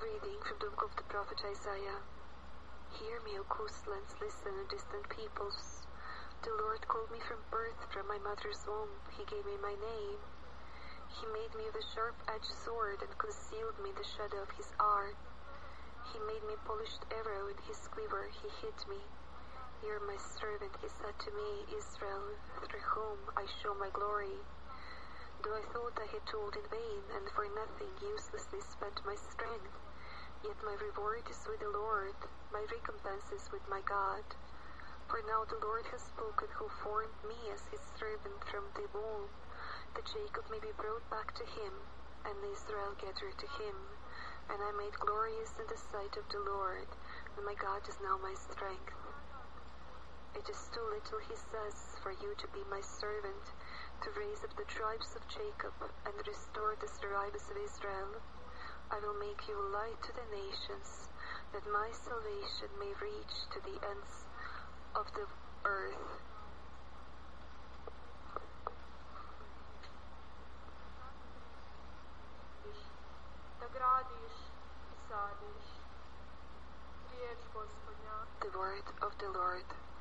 reading from the book of the prophet Isaiah. Hear me, O coastlands, listen, O distant peoples. The Lord called me from birth, from my mother's womb. He gave me my name. He made me with a sharp-edged sword and concealed me in the shadow of his arm. He made me a polished arrow in his quiver. He hid me. You are my servant, he said to me, Israel, through whom I show my glory. Though I thought I had told in vain, and for nothing uselessly spent my strength, yet my reward is with the Lord, my recompense is with my God. For now the Lord has spoken, who formed me as his servant from the womb, that Jacob may be brought back to him, and Israel gathered to him. And I made glorious in the sight of the Lord, and my God is now my strength. It is too little, he says, for you to be my servant, to raise up the tribes of Jacob and restore the survivors of Israel. I will make you a light to the nations, that my salvation may reach to the ends of the earth. Da gradiš i sadiš. Riječ Gospodnja. The word of the Lord.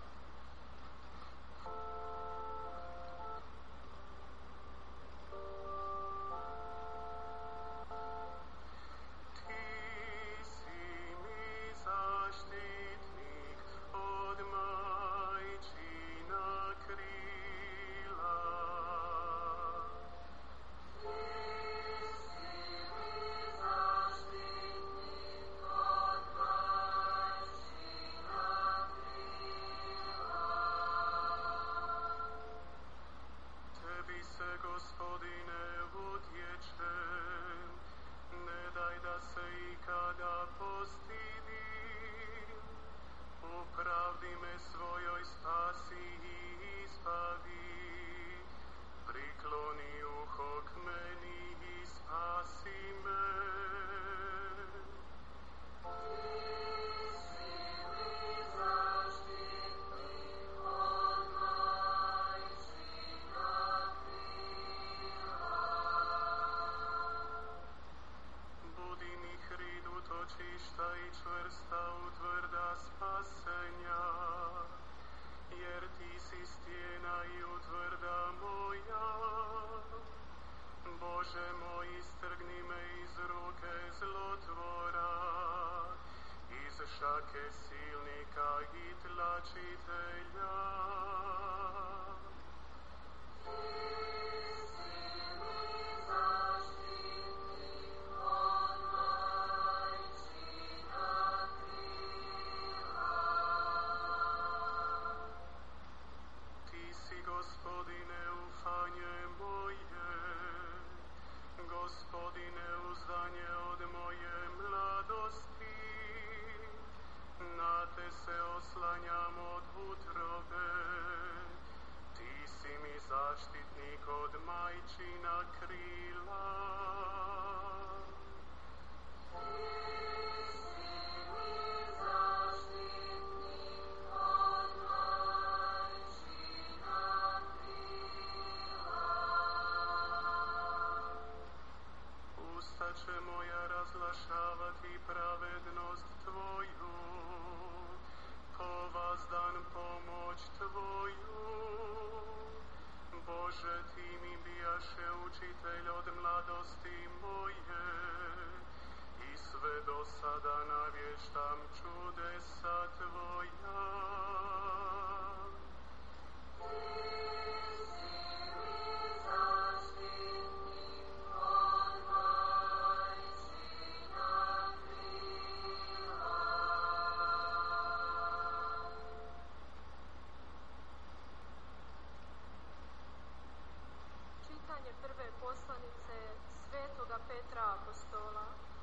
Prve poslanice Svetoga Petra Apostola.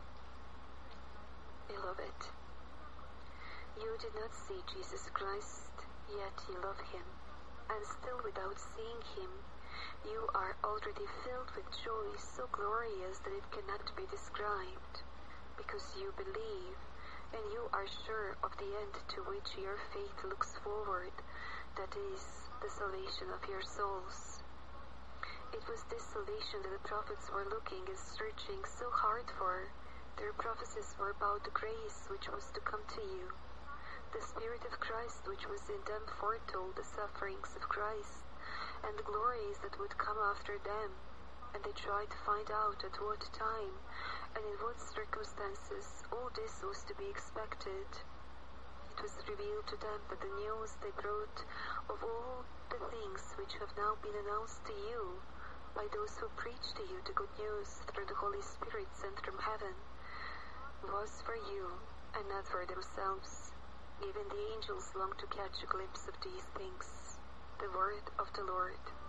Beloved, you did not see Jesus Christ, yet you love him, and still without seeing him, you are already filled with joy so glorious that it cannot be described, because you believe, and you are sure of the end to which your faith looks forward, that is, the salvation of your souls. It was this salvation that the prophets were looking and searching so hard for, Their prophecies were about the grace which was to come to you. The Spirit of Christ which was in them foretold the sufferings of Christ and the glories that would come after them, and they tried to find out at what time and in what circumstances all this was to be expected. It was revealed to them that the news they brought of all the things which have now been announced to you by those who preached to you the good news through the Holy Spirit sent from heaven was for you and not for themselves. Even the angels long to catch a glimpse of these things. The word of the Lord.